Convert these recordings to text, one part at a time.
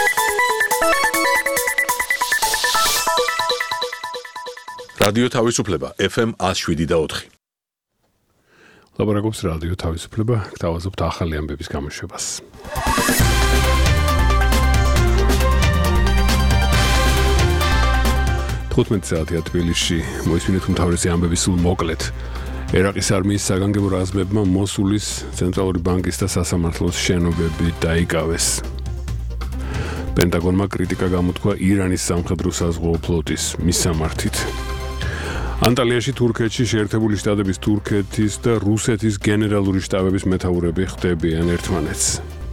რადიო თავისუფლება FM 107.4. ლაპარაკობს რადიო თავისუფლება, გთავაზობთ ახალი ამბების გამოშვებას. 15 საათია თბილისში, მოისმინეთ უმთავრესი ამბები სულ მოკლედ. ერაყის არმიის საგანგებო რაზმებმა მოსულის ცენტრალური ბანკის და სასამართლოს შენობები დაიკავეს. პენტაგონმა კრიტიკა გამოთქვა ირანის სამხედრო საზღვაო ფლოტის მისამართით. ანტალიაში თურქეთში შეერთებული შტატების თურქეთის და რუსეთის გენერალური შტაბების მეთაურები ხდებიან ერთმანეთს.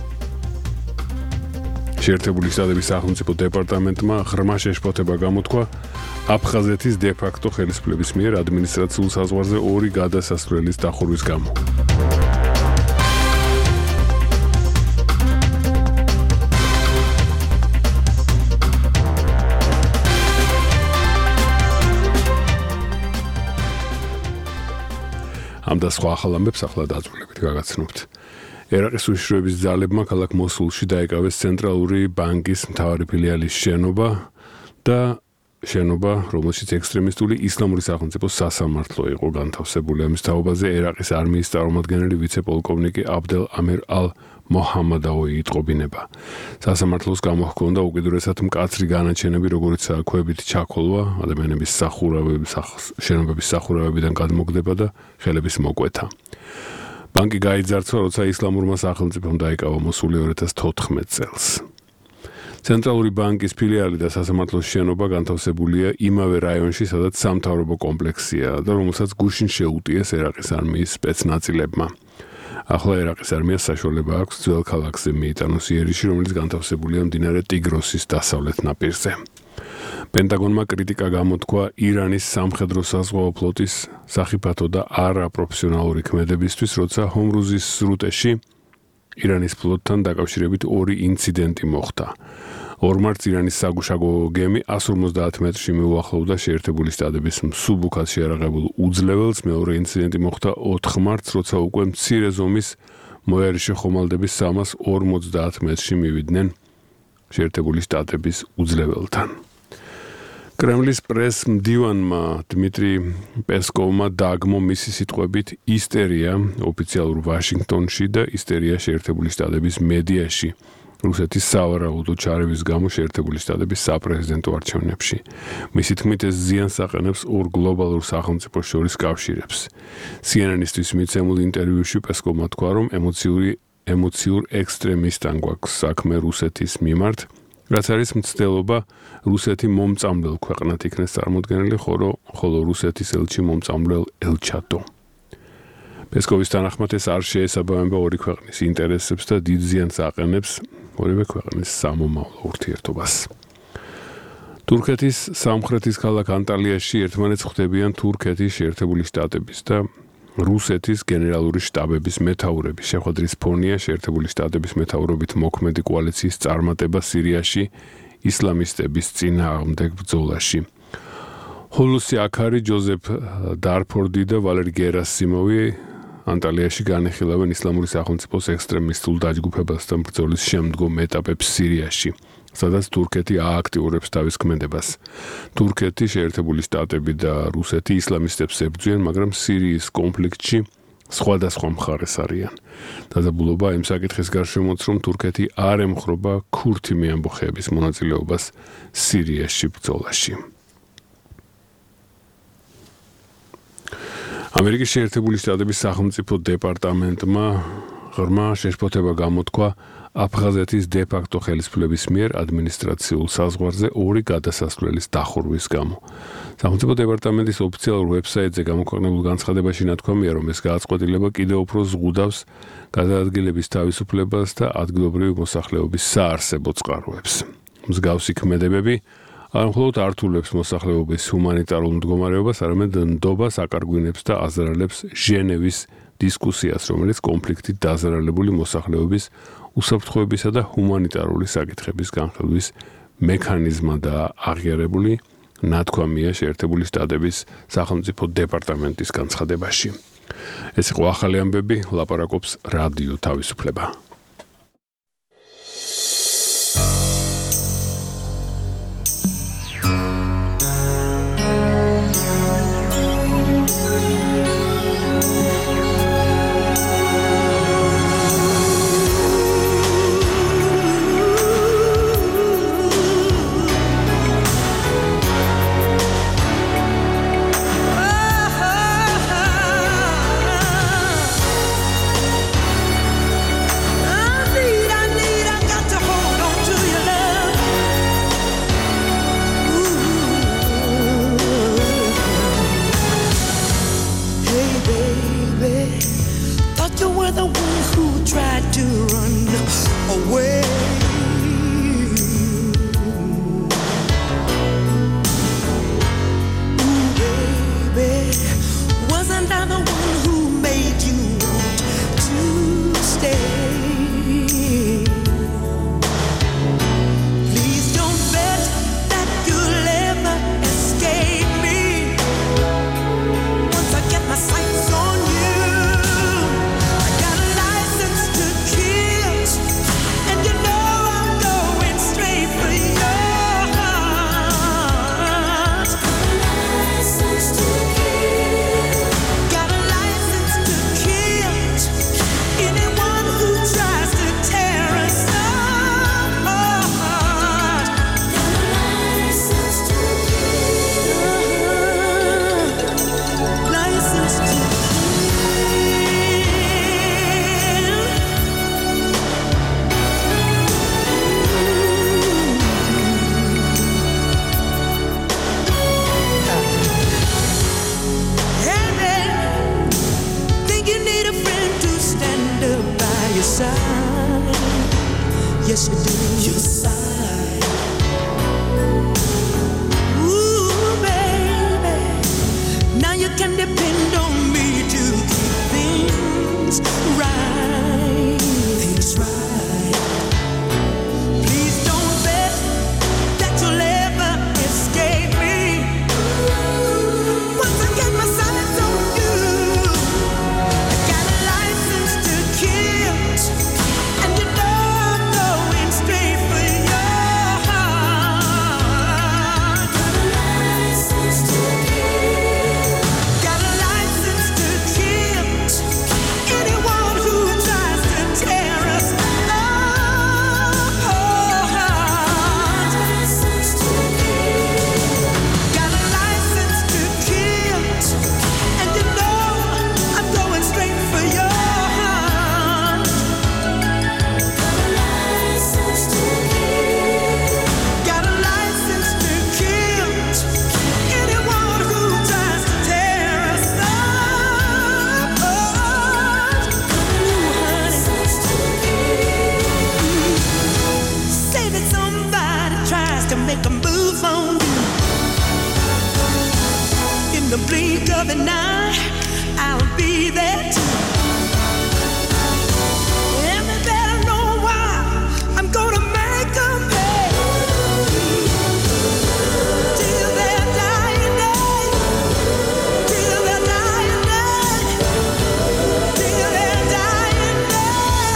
შეერთებული შტატების სახელმწიფო დეპარტამენტმა ღრმა შეშფოთება გამოთქვა აფხაზეთის დე-ფაქტო ხელისუფლების მიერ ადმინისტრაციულ საზღვარზე 2 გადასასვლელის დახურვის გამო. ამ და სხვა ახალ ამბებს ახლა დაძრულებით გაგაცნობთ. ერაყის უშიშროების ძალებმა ქალაქ მოსულში დაიკავეს ცენტრალური ბანკის მთავარი ფილიალის შენობა, რომელშიც ექსტრემისტული ისლამური სახელმწიფო სასამართლო იყო განთავსებული. ამის თაობაზე ერაყის არმიის წარმომადგენელი ვიცე-პოლკოვნიკი აბდელ ამერ ალ-მოჰამადაოი იტყობინება. სასამართლოს გამოჰქონდა უკიდურესად მკაცრი განაჩენები, როგორიცაა ქვებით ჩაქოლვა, ადამიანების შენობების სახურავებიდან გადმოგდება და ხელების მოკვეთა. ბანკი გაიძარცვა, როცა ისლამურმა სახელმწიფომ დაიკავა მოსული 2014 წელს. ცენტრალური ბანკის ფილიალი და სასამართლოს შენობა განთავსებულია იმავე რაიონში, სადაც სამთავრობო კომპლექსია და რომელსაც გუშინ შეუტიეს ერაყის არმიის სპეცნაწილებმა. ახლა ერაყის არმიას საშუალება აქვს ძველ ქალაქზე მიიტანოს იერიში, რომელიც განთავსებულია მდინარე ტიგროსის დასავლეთ ნაპირზე. პენტაგონმა კრიტიკა გამოთქვა ირანის სამხედრო საზღვაო ფლოტის სახიფათო და არაპროფესიონალური ქმედებისთვის, როცა ჰორმუზის სრუტეში ირანის ფლოტთან დაკავშირებით 2 ინციდენტი მოხდა. 2 მარტს ირანის საგუშაგო გემი 150 მეტრში მიუახლოვდა შეერთებული შტატების მსუბუქად შეარაღებულ უძლეველს. მეორე ინციდენტი მოხდა 4 მარტს, როცა უკვე მცირე ზომის მოიარიშე ხომალდები 350 მეტრში მივიდნენ შეერთებული შტატების უძლეველთან. კრემლის პრეს-მდივანმა დმიტრი პესკოვმა დააგმო მისი სიტყვებით ისტერია ოფიციალურ ვაშინგტონში და ისტერია შეერთებული შტატების მედიაში რუსეთის სავარაუდო ჩარევის გამო შეერთებული შტატების საპრეზიდენტო არჩევნებში. მისი თქმით, ეს ზიანს აყენებს 2 გლობალურ სახელმწიფოს შორის კავშირებს. CNN-ისთვის მიცემულ ინტერვიუში პესკოვმა თქვა, რომ ემოციურ ექსტრემისტთან გვაქვს საქმე რუსეთის მიმართ, რაც არის მცდელობა რუსეთი მომწამლელ ქვეყნად იქნეს წარმოდგენილი, ხოლო რუსეთის ელჩი მომწამლელ ელჩადო. პესკოვის თანახმად ეს არ შეესაბამება 2 ქვეყნის ინტერესებს და დიდ ზიანს აყენებს ორივე ქვეყნის სამომავლო ურთიერთობას. თურქეთის სამხრეთის ქალაქ ანტალიაში ერთმანეთს ხვდებიან თურქეთის შეერთებული შტატების და რუსეთის გენერალური შტაბების მეთაურები. შეხვედრის ფონია შეერთებული შტატების მეთაურობით მოქმედი კოალიციის წარმატება სირიაში ისლამისტების წინააღმდეგ ბრძოლაში. ჰოლუსი აქარი, ჯოზეფ დარფორდი და ვალერი გერასიმოვი ანტალიაში განეხილავენ ისლამური სახელმწიფოს ექსტრემისტულ დაჯგუფებასთან ბრძოლის შემდგომ ეტაპებს სირიაში, სადაც თურქეთი ააქტიურებს თავის ქმედებას. თურქეთი, შეერთებული შტატები და რუსეთი ისლამისტებს ებრძვიან, მაგრამ სირიის კონფლიქტში სხვადასხვა მხარეს არიან. დაძაბულობა იმ საკითხის გარშემოც, რომ თურქეთი არ ემხრობა ქურთი მეამბოხეების მონაწილეობას სირიაში ბრძოლაში. ამერიკის შეერთებული შტატების სახელმწიფო დეპარტამენტმა ღრმა შეშფოთება გამოთქვა აფხაზეთის დე-ფაქტო ხელისუფლების მიერ ადმინისტრაციულ საზღვარზე 2 გადასასვლელის დახურვის გამო. სახელმწიფო დეპარტამენტის ოფიციალურ ვებსაიტზე გამოქვეყნებულ განცხადებაში ნათქვამია, რომ ეს გადაწყვეტილება კიდევ უფრო ზღუდავს გადაადგილების თავისუფლებას და ადგილობრივი მოსახლეობის საარსებო წყაროებს. მსგავსი ქმედებები არ მხოლოდ ართულებს მოსახლეობის ჰუმანიტარულ მდგომარეობას, არამედ ნდობას აკარგვინებს და აზრალებს ჟენევის დისკუსიას, რომელიც კონფლიქტით დაზარალებული მოსახლეობის უსაფრთხოებისა და ჰუმანიტარული საკითხების განხილვის მექანიზმადაა აღიარებული, ნათქვამია შეერთებული შტატების სახელმწიფო დეპარტამენტის განცხადებაში. ეს იყო ახალი ამბები, ლაპარაკობს რადიო თავისუფლება. yes you do. You sigh. Ooh, baby, now you can depend on me to keep things right. Things right. Please don't bet that you'll ever escape me. Once I get my sights on you, I got a license to kill, and you know I'm going straight for your heart. Got a license to kill. Got a license to kill anyone who tries to tear us apart. License to kill. Got a license to kill, and you know I'm going straight for your heart. License to kill. Got a license to kill anyone who tries to tear us apart. License to kill. Say that somebody tries to make a move on you. In the blink of an eye, I'll be there too. And they better know why I'm gonna make 'em pay. Till their dying day. Till their dying day. Till their dying day.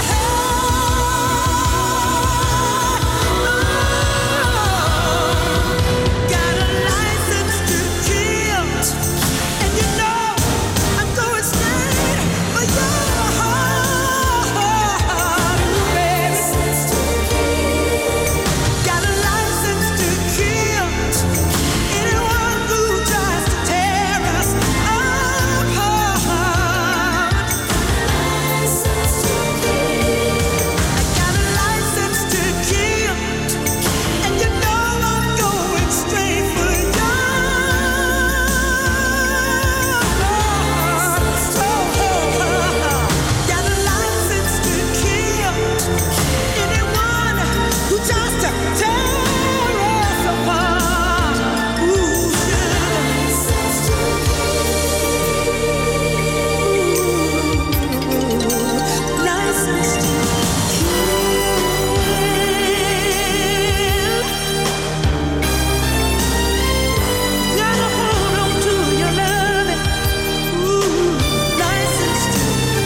Got a license to kill, and you know I'm going straight for your heart, baby. Got a license to kill anyone who tries to tear us apart. License to kill. I got a license to kill, and you know I'm going straight for your heart. Got a license to kill anyone who tries to tear us apart. Ooh, license to kill. License to kill. Gotta hold on to your loving. Ooh, license to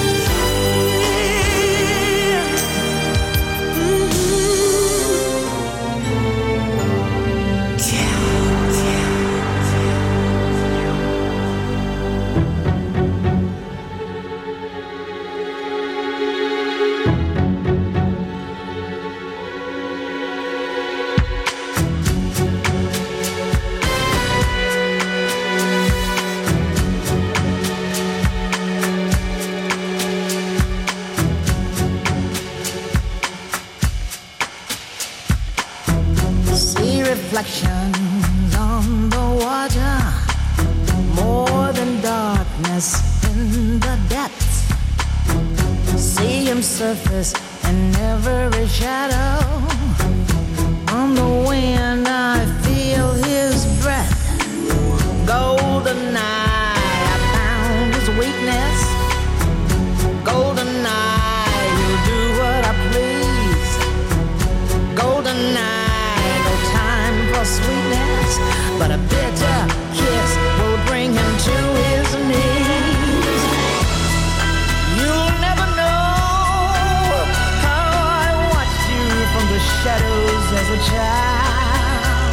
see reflections on the water, more than darkness in the depths. See him surface in every shadow. On the wind I feel his breath. Golden eye, I found his weakness. Golden eye, he'll do what I please. Golden eye, no time for sweetness, but a bitter kiss will bring him to his knees. You'll never know how I watched you from the shadows as a child.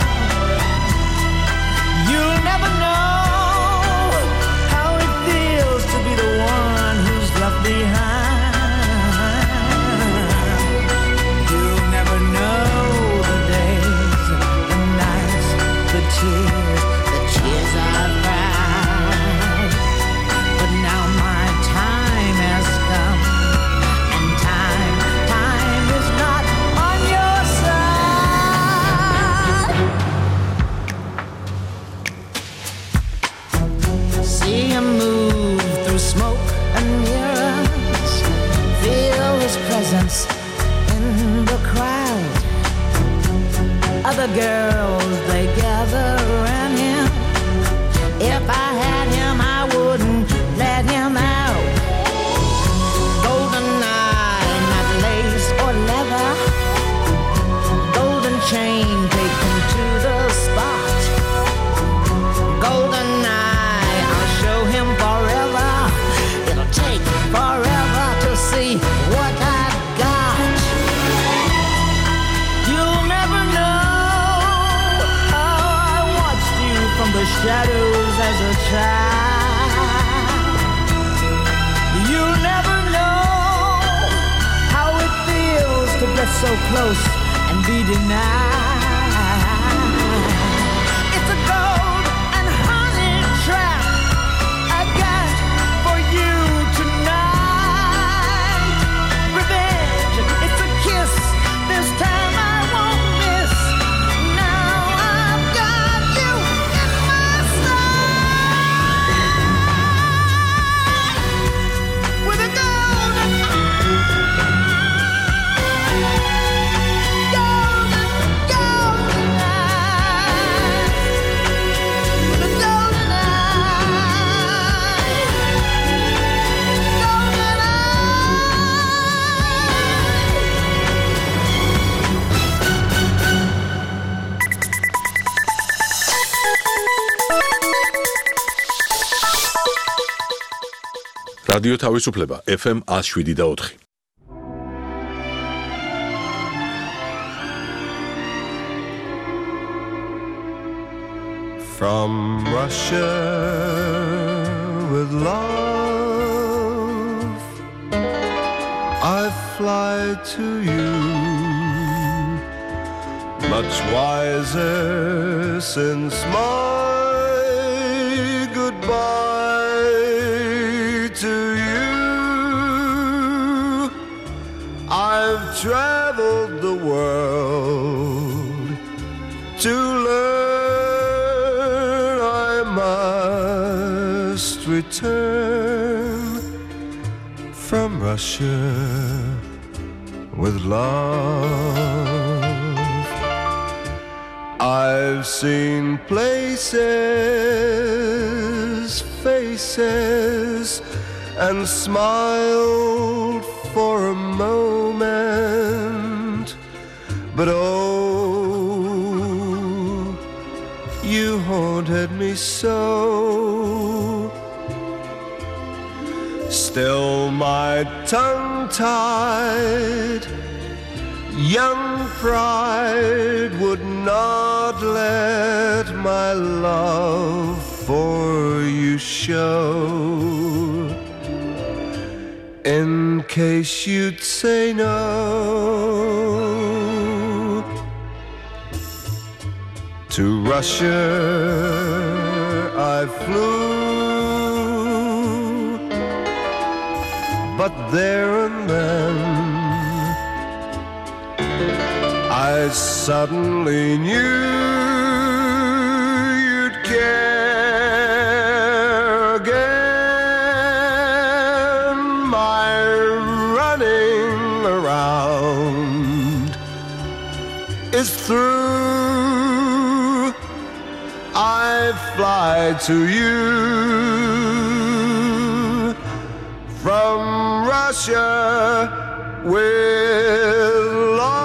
You'll never know how it feels to be the one who's left behind. You'll never know the days, the nights, the tears I've cried. But now my time has come, and time is not on your side. the girls, they gather around him. If I had him, I wouldn't let him out. Golden eye, not lace or leather. Golden chain, take him to the spot. Golden eye, I'll show him forever. It'll take forever to see what I've got. You'll never know how I watched you from the shadows as a child. You'll never know how it feels to get so close and be denied. It's a gold and honey trap I got for you tonight. Revenge, it's a kiss. This time I won't miss. Now I've got you in my sight. With a golden რადიო თავისუფლება FM 107.4. From Russia with love, I fly to you, much wiser since my goodbye to you. I've traveled the world to learn I must return from Russia with love. I've seen places, faces, and smiled for a moment, but oh, you haunted me so. Still my tongue-tied young pride would not let my love for you show, in case you'd say no. To Russia I flew, but there and then I suddenly knew you'd care again. My running around is through. I fly to you from Russia with love.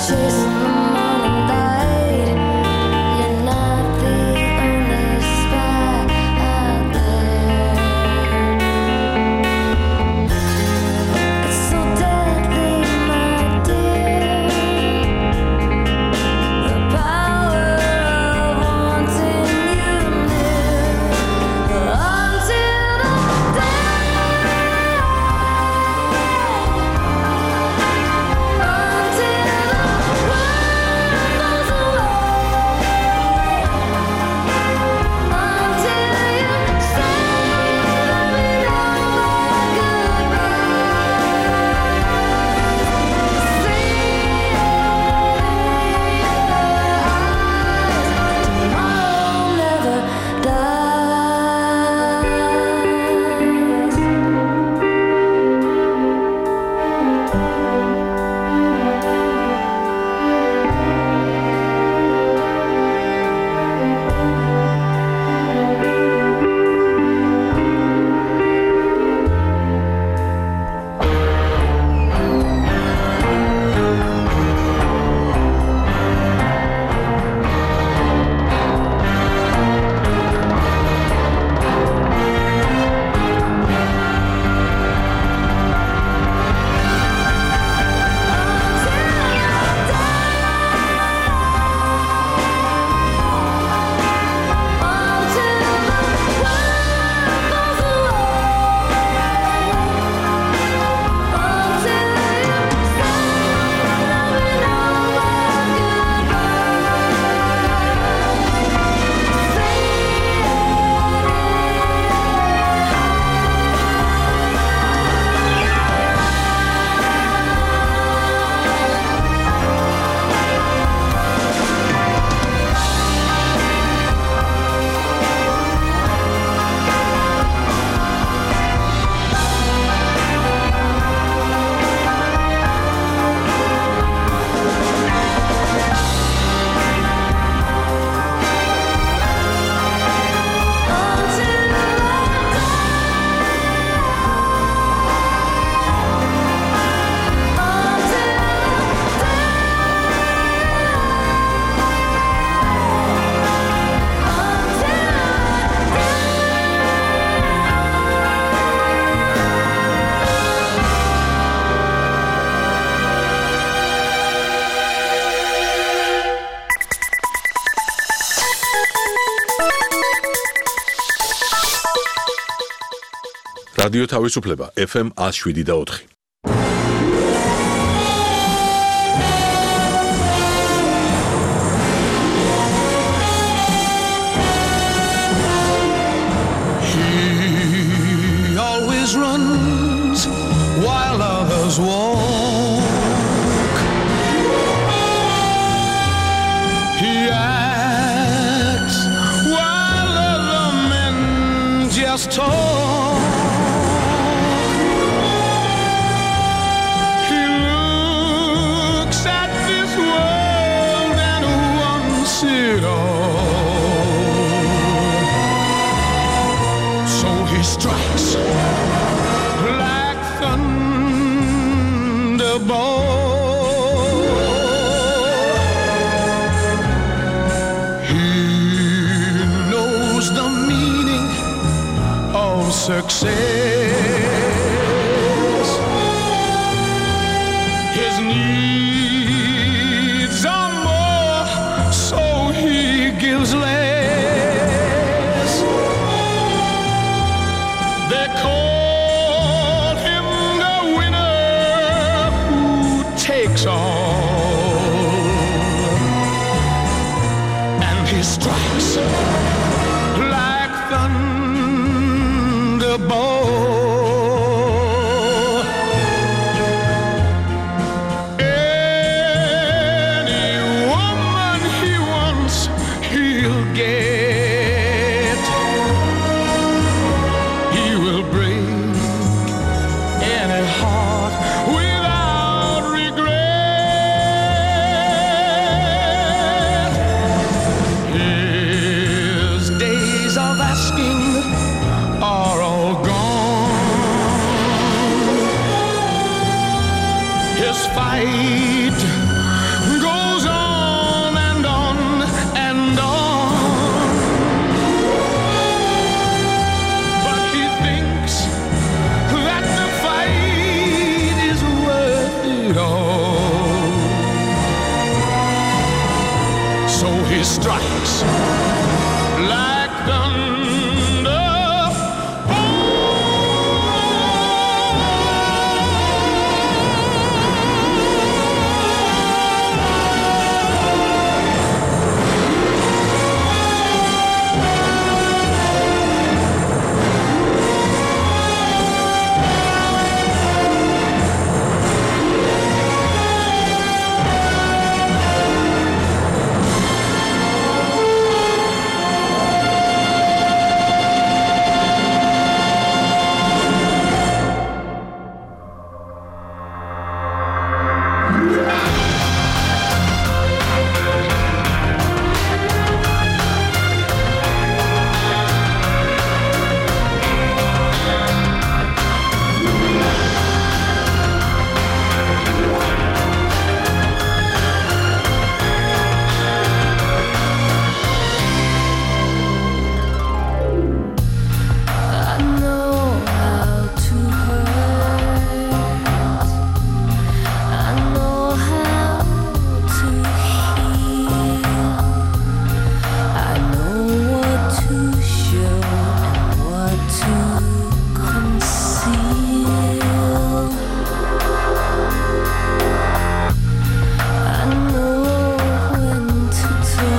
chasing the morning light. You're not the only spy out there. It's so deadly, my dear. The power of wanting you near until the day, until the world goes away, until you say that we know goodbye. See it in your eyes, tomorrow never რადიო თავისუფლება FM 107.4. He always runs while others walk. He acts while other men just talk. He looks at this world and wants it all. So he strikes like thunderbolt. He knows the meaning of success. His needs are more, so he gives less. They call him the winner who takes all, and he strikes like thunderbolt. Any woman he wants, he'll get. He will break any heart without regret. His so he strikes like thunder. I know how to hurt. I know how to heal. I know what to show and what to conceal. I know when to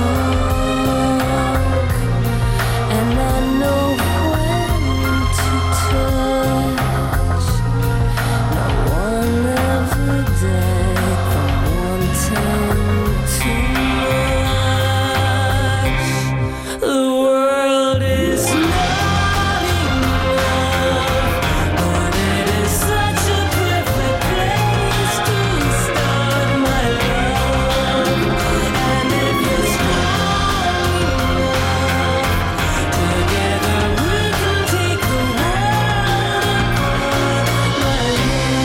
talk, and I know when to touch. No one ever died from wanting too much. The world is not enough, but it is such a perfect place to start my love. And if you're strong enough, together we can take the world apart,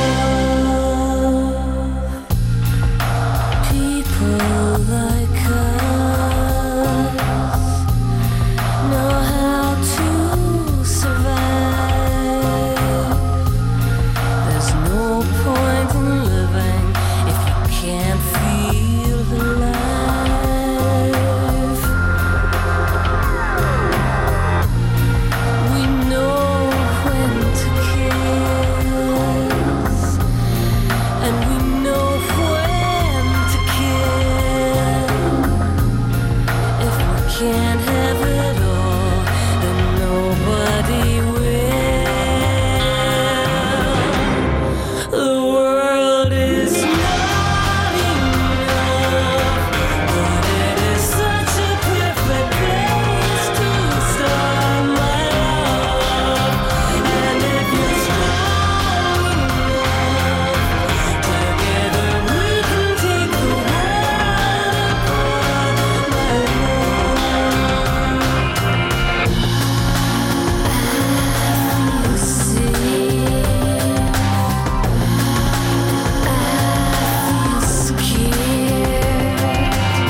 my love. People like us know how to survive. There's no point in living if you can't feel alive. We know when to kiss, and we know when to kill. If we can't have it all, then nobody will. The world is not enough, but it is such a perfect place to start my love. And if you're strong enough, together we can take the world apart, my love. You see, I feel scared.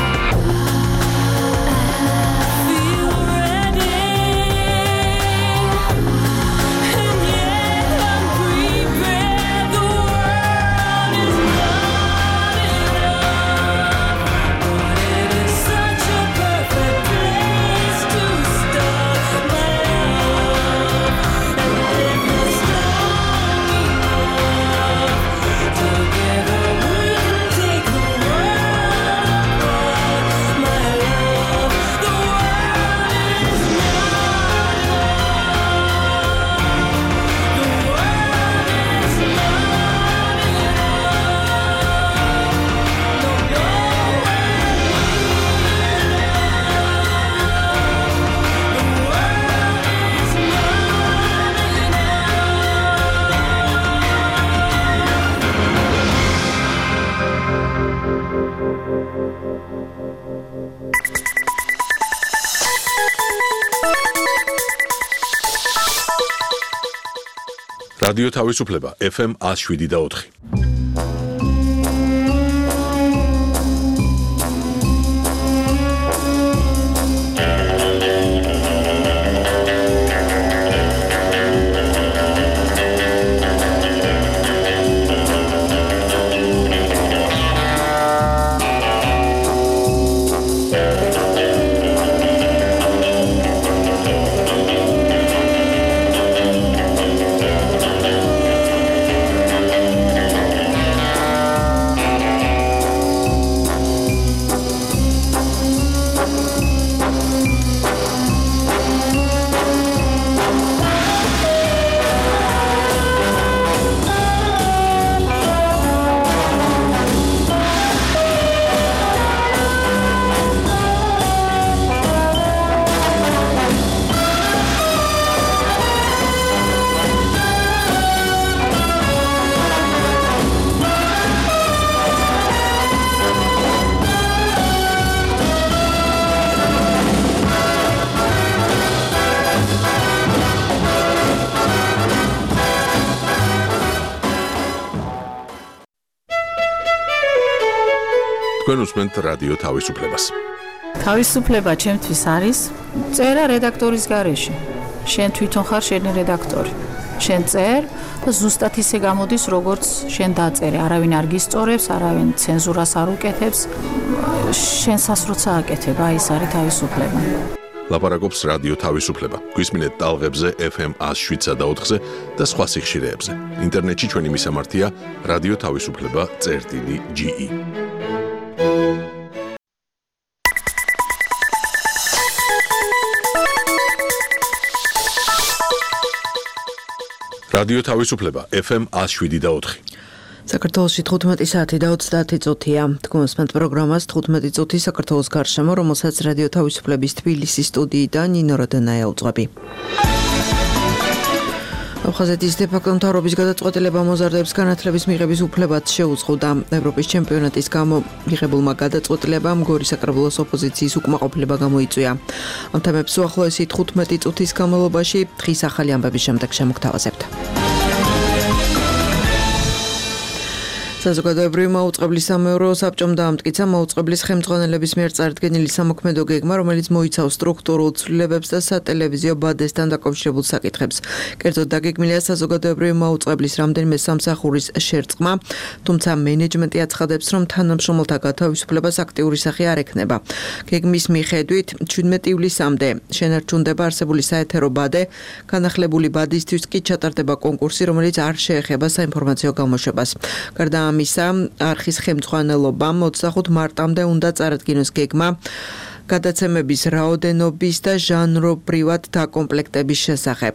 I feel ready, and yet I'm prepared. The world is not enough, but it is such a perfect place to start my love. And if you're strong enough, together we can take the world apart, my love. The world is not enough. The world is not რადიო თავისუფლება FM 107.4. თქვენ უსმენთ რადიო თავისუფლებას. თავისუფლება ჩემთვის არის წერა რედაქტორის გარეშე. შენ თვითონ ხარ შენი რედაქტორი. შენ წერ და ზუსტად ისე გამოდის, როგორც შენ დაწერე. არავინ არ გისწორებს, არავინ ცენზურას არ უკეთებს. შენსაც როცა აკეთებ, აი ეს არის თავისუფლება. ლაპარაკობს რადიო თავისუფლება. გვისმინეთ ტალღებზე FM 107.4-ზე და სხვა სიხშირეებზე. ინტერნეტში ჩვენი მისამართია radioთავისუფლება.ge. რადიო თავისუფლება FM 107.4. საქართველოში 15 საათი და 30 წუთია. თქვენს პროგრამას 15 წუთი საქართველოს გარშემო, რომელსაც რადიო თავისუფლების თბილისის სტუდიიდან ნინო როდანაია უძღვები. აფხაზეთის დე-ფაქტო მთავრობის გადაწყვეტილება მოზარდებს განათლების მიღების უფლებაც შეუწყდა. ევროპის ჩემპიონატის გამო მიღებულმა გადაწყვეტილებამ გორის საკრებულოს ოპოზიციის უკმაყოფილება გამოიწვია. ამ თემებს უახლოესი 15 წუთის განმავლობაში დღის ახალი ამბების შემდეგ შემოგთავაზებთ. საზოგადოებრივი მაუწყებლის სამეურვეო საბჭომ დაამტკიცა მაუწყებლის ხელმძღვანელების მიერ წარდგენილი სამოქმედო გეგმა, რომელიც მოიცავს სტრუქტურულ ცვლილებებს და სატელევიზიო ბადესთან დაკავშირებულ საკითხებს. კერძოდ დაგეგმილია საზოგადოებრივი მაუწყებლის რამდენიმე სამსახურის შერწყმა, თუმცა მენეჯმენტი აცხადებს, რომ თანამშრომელთა გათავისუფლებას აქტიური სახე არ ექნება. გეგმის მიხედვით 17 ივლისამდე შენარჩუნდება არსებული საეთერო ბადე, განახლებული ბადისთვის კი ჩატარდება კონკურსი, რომელიც არ შეეხება საინფორმაციო გამოშვებას. გარდა ამისა, არხის ხელმძღვანელობამ 25 მარტამდე უნდა წარადგინოს გეგმა გადაცემების რაოდენობის და ჟანრობრივად დაკომპლექტების შესახებ.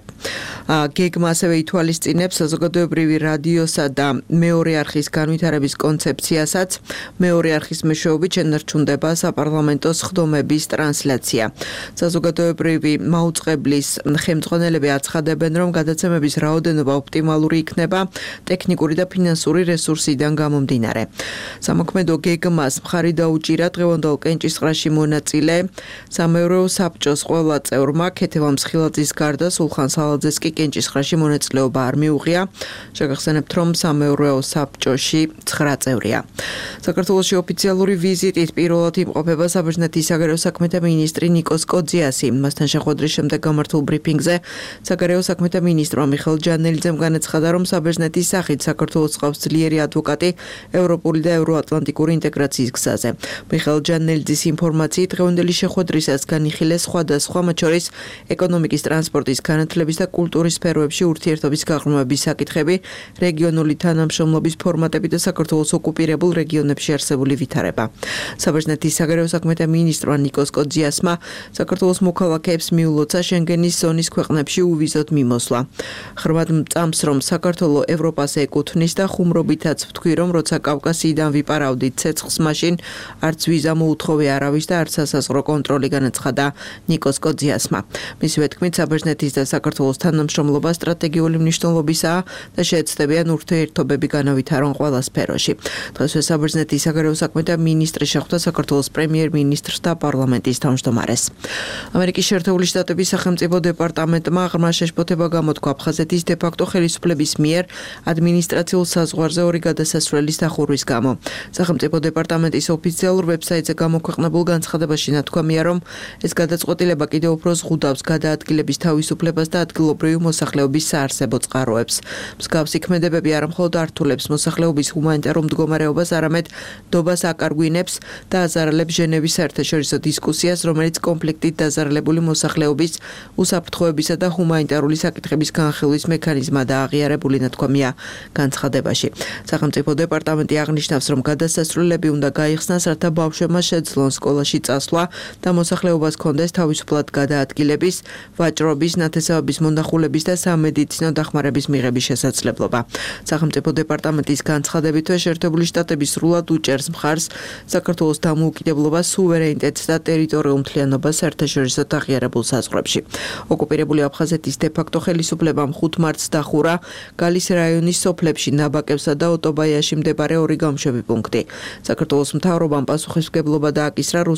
გეგმა ასევე ითვალისწინებს საზოგადოებრივი რადიოსა და მეორე არხის განვითარების კონცეფციასაც. მეორე არხის მეშვეობით შენარჩუნდება საპარლამენტო სხდომების ტრანსლაცია. საზოგადოებრივი მაუწყებლის ხელმძღვანელები აცხადებენ, რომ გადაცემების რაოდენობა ოპტიმალური იქნება ტექნიკური და ფინანსური რესურსიდან გამომდინარე. სამოქმედო გეგმას მხარი დაუჭირა დღევანდელ კენჭისყრაში მონაწილე სამეურვეო საბჭოს ყველა წევრმა. ქეთევან მსხილაძის გარდა სულხან სალაძეს კი კენჭისყრაში მონაწილეობა არ მიუღია. შეგახსენებთ, რომ სამეურვეო საბჭოში 9 წევრია. საქართველოში ოფიციალური ვიზიტით პირველად იმყოფება საბერძნეთის საგარეო საქმეთა მინისტრი ნიკოს კოძიასი. მასთან შეხვედრის შემდეგ გამართულ ბრიფინგზე საგარეო საქმეთა მინისტრმა მიხეილ ჯანელიძემ განაცხადა, რომ საბერძნეთის სახით საქართველოს ყავს ძლიერი ადვოკატი ევროპული და ევროატლანტიკური ინტეგრაციის გზაზე. მიხეილ ჯანელიძის ინფორმაციით დღევანდელი შეხვედრისას განიხილეს სხვადასხვა, მათ შორის ეკონომიკის, ტრანსპორტის, განათლების და კულტურის სფეროებში ურთიერთობის გაღრმავების საკითხები, რეგიონული თანამშრომლობის ფორმატები და საქართველოს ოკუპირებულ რეგიონებში არსებული ვითარება. საბერძნეთის საგარეო საქმეთა მინისტრმა ნიკოს კოძიასმა საქართველოს მოქალაქეებს მიულოცა შენგენის ზონის ქვეყნებში უვიზოდ მიმოსვლა. ხრმად მწამს, რომ საქართველო ევროპას ეკუთვნის და ხუმრობითაც ვთქვი, რომ როცა კავკასიიდან ვიპარავდით ცეცხლს, მაშინ არც ვიზა მოუთხოვე არავის და არც სასაზღვრო კონტროლი, განაცხადა ნიკოს კოძიასმა. მისივე თქმით, საბერძნეთის და საქართველოს თანამშრომლობა სტრატეგიული მნიშვნელობისაა და შეეცდებიან ურთიერთობები განავითარონ ყველა სფეროში. დღესვე საბერძნეთის საგარეო საქმეთა მინისტრი შეხვდა საქართველოს პრემიერ-მინისტრს და პარლამენტის თავმჯდომარეს. ამერიკის შეერთებული შტატების სახელმწიფო დეპარტამენტმა ღრმა შეშფოთება გამოთქვა აფხაზეთის დე-ფაქტო ხელისუფლების მიერ ადმინისტრაციულ საზღვარზე ორი გადასასვლელის დახურვის გამო. სახელმწიფო დეპარტამენტის ოფიციალურ ვებსაიტზე გამოქვეყნებულ განცხადებაში ნათქვამია, რომ ეს გადაწყვეტილება კიდევ უფრო ზღუდავს გადაადგილების თავისუფლებას და ადგილობრივი მოსახლეობის საარსებო წყაროებს. მსგავსი ქმედებები არა მხოლოდ ართულებს მოსახლეობის ჰუმანიტარულ მდგომარეობას, არამედ დობას აკარგვინებს და აზარალებს ჟენევის საერთაშორისო დისკუსიას, რომელიც კონფლიქტით დაზარალებული მოსახლეობის უსაფრთხოებისა და ჰუმანიტარული საკითხების განხილვის მექანიზმად აღიარებული, ნათქვამია განცხადებაში. სახელმწიფო დეპარტამენტი აღნიშნავს, რომ გადასასვლელები უნდა გაიხსნას, რათა ბავშვებმა შეძლონ სკოლაში წასვლა და მოსახლეობას ჰქონდეს თავისუფლად გადაადგილების, ვაჭრობის, ნათესავების მონახულების და სამედიცინო დახმარების მიღების შესაძლებლობა. სახელმწიფო დეპარტამენტის განცხადებითვე შეერთებული შტატები სრულად უჭერს მხარს საქართველოს დამოუკიდებლობას, სუვერენიტეტს და ტერიტორიულ მთლიანობას საერთაშორისო აღიარებულ საზღვრებში. ოკუპირებული აფხაზეთის დე-ფაქტო ხელისუფლებამ 5 მარტს დახურა გალის რაიონის სოფლებში ნაბაკებსა და ოტობაიაში მდებარე ორი გამშვები პუნქტი. საქართველოს მთავრობამ პასუხისმგებლობა დააკისრა რუსეთის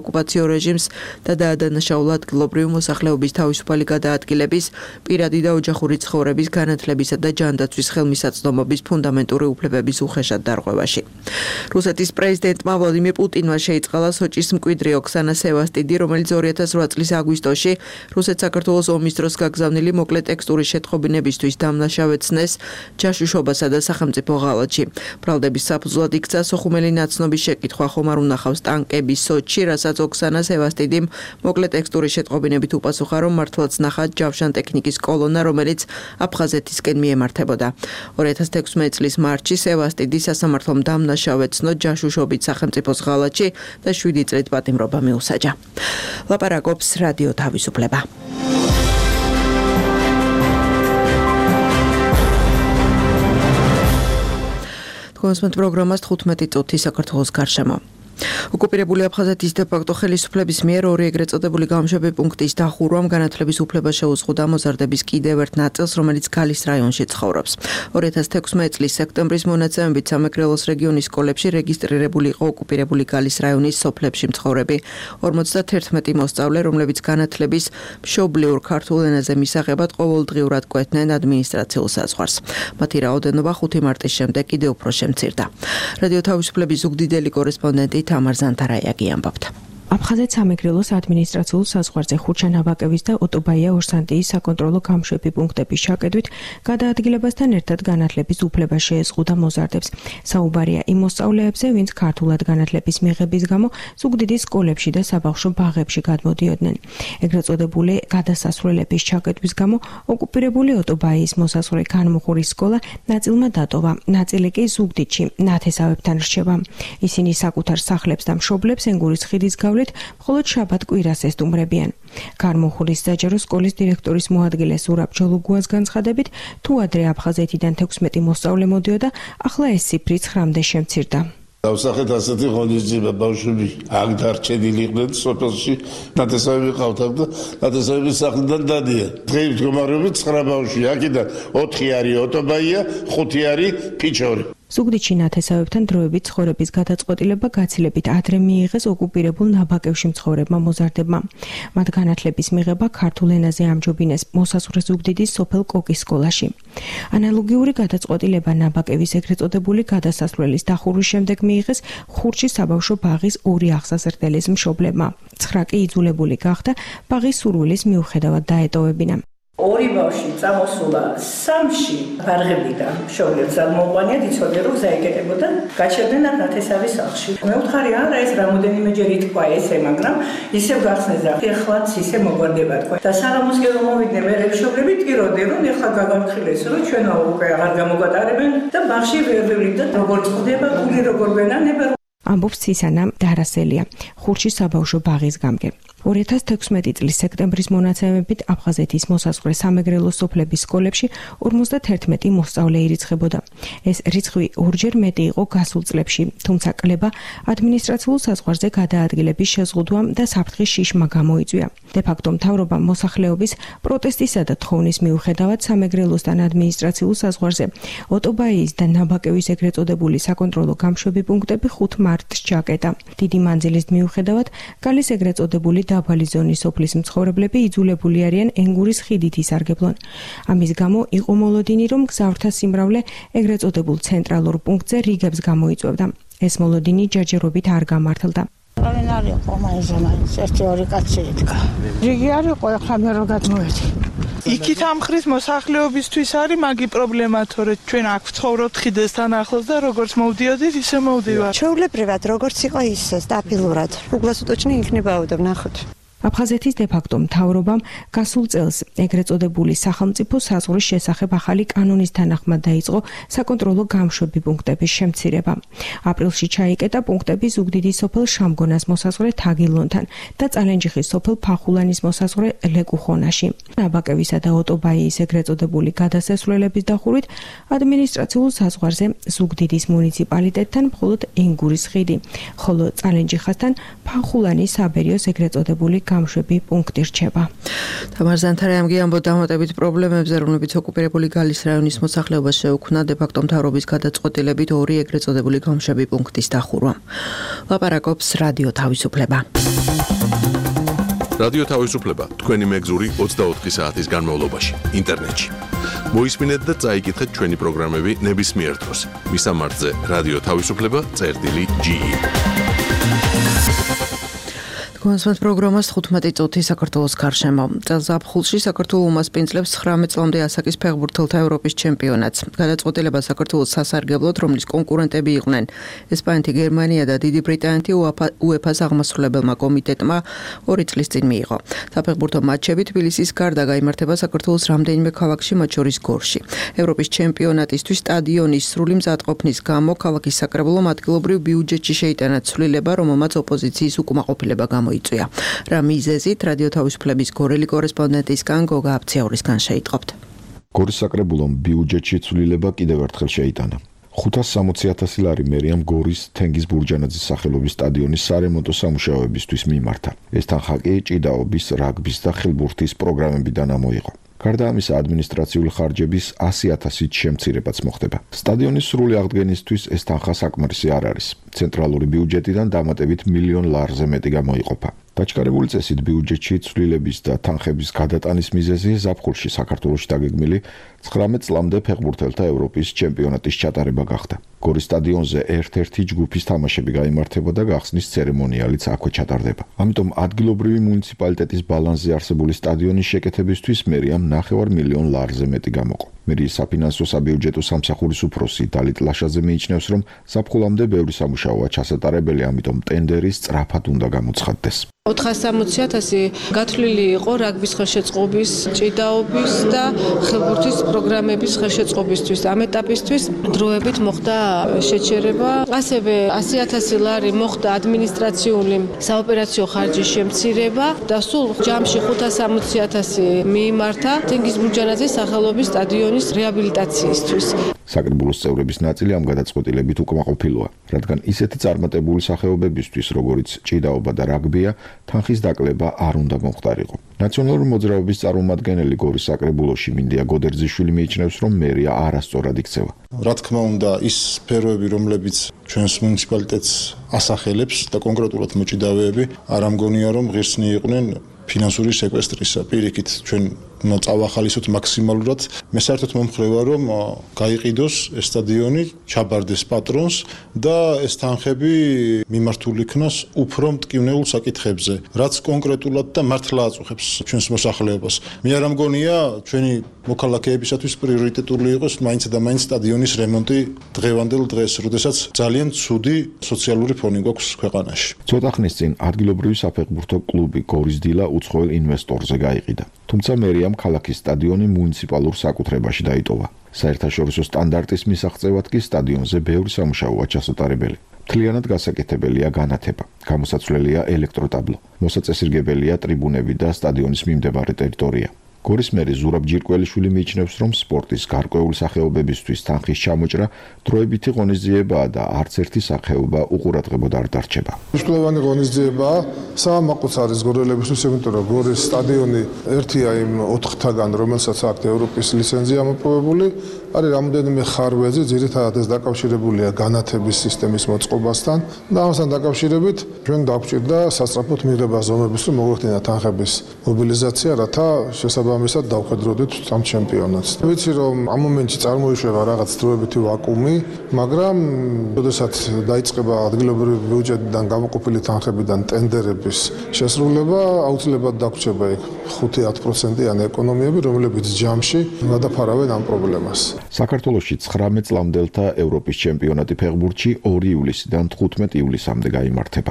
საოკუპაციო რეჟიმს და დაადანაშაულა ადგილობრივი მოსახლეობის თავისუფალი გადაადგილების, პირადი და ოჯახური ცხოვრების განათლებისა და ჯანდაცვის ხელმისაწვდომობის ფუნდამენტური უფლებების უხეშად დარღვევაში. რუსეთის პრეზიდენტმა ვლადიმირ პუტინმა შეიწყალა სოჭის მკვიდრი ოქსანა სევასტიდი, რომელიც 2008 წლის აგვისტოში რუსეთ-საქართველოს ომის დროს გაგზავნილი მოკლე ტექსტური შეტყობინებისთვის დამნაშავეცნეს ჯაშუშობასა და სახელმწიფო ღალატში. ბრალდების საფუძვლად იქცა სოხუმელი ნაცნობის შეკითხვა, ხომ არ უნახავს ტანკები სოჭში, რასაც ოქსანა სევასტიდიმ მოკლე ტექსტური შეტყობინებით უპასუხა, რომ მართლაც ნახა ჯავშან ტექნიკის კოლონა, რომელიც აფხაზეთისკენ მიემართებოდა. 2016 წლის მარტში სევასტიდი სასამართლომ დამნაშავეცნო ჯაშუშობით სახელმწიფოს ღალატში და 7 წლით პატიმრობა მიუსაჯა. ლაპარაკობს რადიო თავისუფლება. თქვენს პროგრამას 15 წუთი საქართველოს გარშემო. ოკუპირებული აფხაზეთის დე-ფაქტო ხელისუფლების მიერ ორი ეგრეთ წოდებული გამშვები პუნქტის დახურვამ განათლების უფლება შეუზღუდა მოზარდების კიდევ ერთ ნაწილს, რომელიც გალის რაიონში ცხოვრობს. 2016 წლის სექტემბრის მონაცემებით სამეგრელოს რეგიონის სკოლებში რეგისტრირებული იყო ოკუპირებული გალის რაიონის სოფლებში მცხოვრები 51 მოსწავლე, რომლებიც განათლების მშობლიურ ქართულ ენაზე მისაღებად ყოველდღიურად კვეთდნენ ადმინისტრაციულ საზღვარს. მათი რაოდენობა 5 მარტის შემდეგ კიდევ უფრო შემცირდა. რადიო თავისუფლების ზუგდიდელი კორესპონდენტი თამარ ზანთარაიაგი ამბობთ. აფხაზეთის სამეგრელოს ადმინისტრაციულ საზღვარზე ხურჩა-ნაბაკევის და ოტობაია ორსანტიის საკონტროლო გამშვები პუნქტების შაკედვით გადაადგილებასთან ერთად განათლების უფლება შეეზღუდა მოზარდებს. საუბარია იმ მოსწავლეებზე, ვინც ქართულად განათლების მიღების გამო ზუგდიდის სკოლებში და საბავშვო ბაღებში გადმოდიოდნენ. ეგრეთ წოდებული გადასასვლელების ჩაკეტვის გამო ოკუპირებული ოტობაიის მოსასვლელი განმუხურის სკოლა ნაწილმა დატოვა, ნაწილი კი ზუგდიდში ნათესავებთან რჩება. ისინი საკუთარ სახლებს და მშობლებს ენგურის ხიდის გავლით მხოლოდ შაბათ კვირას ესტუმრებიან. განმუხურის საჯარო სკოლის დირექტორის მოადგილე ზურაბ ჯოლუგუას განცხადებით, თუ ადრე აფხაზეთიდან 16 მოსწავლე მოდიოდა, ახლა ეს ციფრი 9-მდე შემცირდა. დავსახეთ ასეთი ღონისძიება, ბავშვები აქ დარჩენილი იყვნენ სოფელში, ნათესავები ყავდათ და ნათესავების სახლიდან დადიან. დღეის მდგომარეობით 9 ბავშვი, აქედან 4 არის ოტობაია, 5 არის ფიჩორი. ზუგდიდში ნათესავებთან დროებით ცხოვრების გადაწყვეტილება გაცილებით ადრე მიიღეს ოკუპირებულ ნაბაკევში მცხოვრებმა მოზარდებმა. მათ განათლების მიღება ქართულ ენაზე ამჯობინეს მოსასვლელ ზუგდიდის სოფელ კოკის სკოლაში. ანალოგიური გადაწყვეტილება ნაბაკევის ეგრეთ წოდებული გადასასვლელის დახურვის შემდეგ მიიღეს ხურჩის საბავშვო ბაღის 2 აღსაზრდელის მშობლებმა. 9 კი იძულებული გახდა ბაღის სურვილის მიუხედავად დაეტოვებინა. ორი ბავშვი წამოსულა 3-ში ბარღებიდან მშობლებს მოყვანიათ, იცოდნენ რომ გზა ეკეტებოდა, გაჩერდნენ ნათესავის სახლში. მე ვთხარი არა ეს რამოდენიმეჯერ ითქვა ესე, მაგრამ ისევ გახსნეს და ეხლაც ისე მოგვარდება თქვა. და საღამოსკენ რომ მოვიდნენ მე მშობლები ტიროდნენ რომ ეხლა გაგამხილეს რომ ჩვენ უკვე აღარ გამოგვატარებენ და ბაღში ვერ ვივლიდან როგორ წდება, გული როგორ ვენანება. ამბობს ცისანა დარასელია, ხურჩის საბავშვო ბაღის გამგე. 2016 წლის სექტემბრის მონაცემებით აფხაზეთის მოსაზღვრე სამეგრელოს სოფლების სკოლებში 51 მოსწავლე ირიცხებოდა. ეს რიცხვი ორჯერ მეტი იყო გასულ წლებში, თუმცა კლება ადმინისტრაციულ საზღვარზე გადაადგილების შეზღუდვამ და საფრთხის შიშმა გამოიწვია. დე-ფაქტო მთავრობამ მოსახლეობის პროტესტისა და თხოვნის მიუხედავად სამეგრელოსთან ადმინისტრაციულ საზღვარზე ოტობაიის და ნაბაკევის ეგრეთ წოდებული საკონტროლო გამშვები პუნქტები 5 მარტს ჩაკეტა. დიდი მანძილის მიუხედავად გალის ეგრეთ წოდებული დაბალი ზონის სოფლის მცხოვრებლები იძულებული არიან ენგურის ხიდით ისარგებლონ. ამის გამო იყო მოლოდინი, რომ გზავრთა სიმრავლე ეგრეთ წოდებულ ცენტრალურ პუნქტზე რიგებს გამოიწვევდა. ეს მოლოდინი ჯერჯერობით არ გამართლდა. Rollen არის ყომაიზომაის ერთი ორი კაცი იდგა. რიგი არისო, ახლა მე რო გადმოვედი. იქით ამხრის მოსახლეობისთვის არის მაგი პრობლემა, თორე ჩვენ აქ ვცხოვრობთ ხიდესთან ახლოს და როგორც მოვდიოდით, ისე მოვდივარ. ჩვეულებრივად როგორც იყო ისე, სტაბილურად. უგლას უტოჩნი იქნებაოდა, ნახოთ. აფხაზეთის დე-ფაქტო მთავრობამ გასულ წელს ეგრეთ წოდებული სახელმწიფო საზღვრის შესახებ ახალი კანონის თანახმად დაიწყო საკონტროლო გამშვები პუნქტების შემცირება. აპრილში ჩაიკეტა პუნქტები ზუგდიდის სოფელ შამგონას მოსაზღვრე თაგილონთან და წალენჯიხის სოფელ ფახულანის მოსაზღვრე ლეკუხონაში. ნაბაკევისა და ოტობაიის ეგრეთ წოდებული გადასასვლელების დახურვით ადმინისტრაციულ საზღვარზე ზუგდიდის მუნიციპალიტეტთან მხოლოდ ენგურის ხიდი, ხოლო წალენჯიხასთან ფახულანის საბერიოს ეგრეთ წოდებული გამშვები პუნქტი რჩება. თამარ ზანთარაიამგი ამბობდა დამატებით პრობლემებზე, რომლებიც ოკუპირებული გალის რაიონის მოსახლეობას შეუქმნა დე-ფაქტო მთავრობის გადაწყვეტილებით 2 ეგრეთ წოდებული გამშვები პუნქტის დახურვა. ლაპარაკობს რადიო თავისუფლება. რადიო თავისუფლება თქვენი მეგზური 24 საათის განმავლობაში ინტერნეტში. მოისმინეთ და წაიკითხეთ ჩვენი პროგრამები ნებისმიერ დროს. მისამართზე რადიო თავისუფლება.ge კონსულტანტ პროგრამას 15 წუთი საქართველოს გარშემო. წელს ზაფხულში საქართველოს უმასპინძლებს 19 წლამდე ასაკის ფეხბურთელთა ევროპის ჩემპიონატს. გადაწყვეტილება საქართველოს სასარგებლოდ, რომლის კონკურენტები იყვნენ ესპანეთი, გერმანია და დიდი ბრიტანეთი UEFA-ს აღმასრულებელმა კომიტეტმა 2 წლის წინ მიიღო. საფეხბურთო მატჩები თბილისის გარდა გაიმართება საქართველოს რამდენიმე ქალაქში, მათ შორის გორში. ევროპის ჩემპიონატისთვის სტადიონის სრული მზადყოფნის გამო ქალაქის საკრებულომ ადგილობრივ ბიუჯეტში შეიტანა ცვლილება, რომელმაც ოპოზიციის უკმაყოფილება გამოიწვია. რა მიზეზით რადიო თავისუფლების გორელი კორესპონდენტისგან გოგა აფციაურისგან შეიტყობთ. გორის საკრებულომ ბიუჯეტში ცვლილება კიდევ ერთხელ შეიტანა. 560,000 ლარი მერიამ გორის თენგიზ ბურჯანაძის სახელობის სტადიონის სარემონტო სამუშაოებისთვის მიმართა. ეს თანხა კი ჭიდაობის, რაგბის და ხილბურთის პროგრამებიდან ამოიღო. გარდა ამისა, ადმინისტრაციული ხარჯების 100,000-ით შემცირებაც მოხდება. სტადიონის სრული აღდგენისთვის ეს თანხა საკმარისი არ არის. ცენტრალური ბიუჯეტიდან დამატებით $1,000,000 ლარზე მეტი გამოიყოფა. დაჩქარებული წესით ბიუჯეტში ცვლილების და თანხების გადატანის მიზეზი ზაფხულში საქართველოში დაგეგმილი 19 წლამდე ფეხბურთელთა ევროპის ჩემპიონატის ჩატარება გახდა. გორის სტადიონზე ერთ-ერთი ჯგუფის თამაშები გაიმართებოდა, გახსნის ცერემონიალიც აქვე ჩატარდება. ამიტომ ადგილობრივი მუნიციპალიტეტის ბალანსზე არსებული სტადიონის შეკეთებისთვის მერიამ $900,000 ლარზე მეტი გამოყო. მერიის საფინანსო საბიუჯეტო სამსახურის უფროსი დალით ლაშაძე მიიჩნევს, რომ ზაფხულამდე ბევრი სამუშაოა ჩასატარებელი, ამიტომ ტენდერი სწრაფად უნდა გამოცხადდეს. 460,000 გათვლილი იყო რაგბის ხელშეწყობის, ჭიდაობის და ხილბურთის პროგრამების ხელშეწყობისთვის. ამ ეტაპისთვის დროებით მოხდა შეჩერება. ასევე 100,000 ლარი მოხდა ადმინისტრაციული საოპერაციო ხარჯის შემცირება და სულ ჯამში 560,000 მიიმართა თენგიზ ბურჯანაძის სახელობის სტადიონის რეაბილიტაციისთვის. საკრებულოს წევრების ნაწილი ამ გადაწყვეტილებით უკმაყოფილოა, რადგან ისეთი წარმატებული სახეობებისთვის, როგორც ჭიდაობა და რაგბია, თანხის დაკლება არ უნდა მომხდარიყო. ნაციონალური მოძრაობის წარმომადგენელი გორის საკრებულოში მინდია გოდერძიშვილი მიიჩნევს, რომ მერია არასწორად იქცევა. რა თქმა უნდა, ის სფეროები, რომლებიც ჩვენს მუნიციპალიტეტს ასახელებს და კონკრეტულად მოჭიდავეები, არ ამგონია, რომ ღირსნი იყვნენ ფინანსური სეკვესტრისა. პირიქით, ჩვენ უნდა წავახალისოთ მაქსიმალურად. მე საერთოდ მომხრევა, რომ გაიყიდოს ეს სტადიონი, ჩაბარდეს პატრონს და ეს თანხები მიმართული იქნას უფრო მტკივნეულ საკითხებზე, რაც კონკრეტულად და მართლა აწუხებს ჩვენს მოსახლეობას. მე არ ამგონია, ჩვენი მოქალაქეებისათვის პრიორიტეტული იყოს მაინც და მაინც სტადიონის რემონტი დღევანდელ დღეს, როდესაც ძალიან ცუდი სოციალური ფონი გვაქვს ქვეყანაში. ცოტა ხნის წინ ადგილობრივი საფეხბურთო კლუბი გორის დილა უცხოელ ინვესტორზე გაიყიდა. თუმცა მერიამ ქალაქის სტადიონი მუნიციპალურ საკუთრებაში დაიტოვა. საერთაშორისო სტანდარტის მისაღწევად კი სტადიონზე ბევრი სამუშაოა ჩასატარებელი. მთლიანად გასაკეთებელია განათება, გამოსაცვლელია ელექტროტაბლო, მოსაწესრიგებელია ტრიბუნები და სტადიონის მიმდებარე ტერიტორია. გორის მერი ზურაბ ჯირკველიშვილი მიიჩნევს, რომ სპორტის გარკვეული სახეობებისთვის თანხის ჩამოჭრა დროებითი ღონისძიებაა და არც ერთი სახეობა უყურადღებოდ არ დარჩება. მნიშვნელოვანი ღონისძიებაა საამაყოც არის გორელებისთვის, იმიტომ რომ გორის სტადიონი ერთია იმ 4-თაგან, რომელსაც აქვს ევროპის ლიცენზია მოპოვებული, არის რამდენიმე ხარვეზე, ძირითადად ეს დაკავშირებულია განათების სისტემის მოწყობასთან და ამასთან დაკავშირებით ჩვენ დაგვჭირდა სასწრაფოდ მიღება ზომების, რომ მოგვექნება თანხების მობილიზაცია, რათა შესაბამისად დავხედროდეთ ამ ჩემპიონატს. ვიცი რომ ამ მომენტში წარმოიშვება რაღაც დროებითი ვაკუუმი, მაგრამ როდესაც დაიწყება ადგილობრივი ბიუჯეტიდან გამოყოფილი თანხებიდან ტენდერების შესრულება, აუცილებლად დაგვრჩება იქ 5-10%-იანი ეკონომიები, რომლებიც ჯამში გადაფარავენ ამ პრობლემას. საქართველოში 19 წლამდელთა ევროპის ჩემპიონატი ფეხბურთში 2 ივლისიდან 15 ივლისამდე გაიმართება.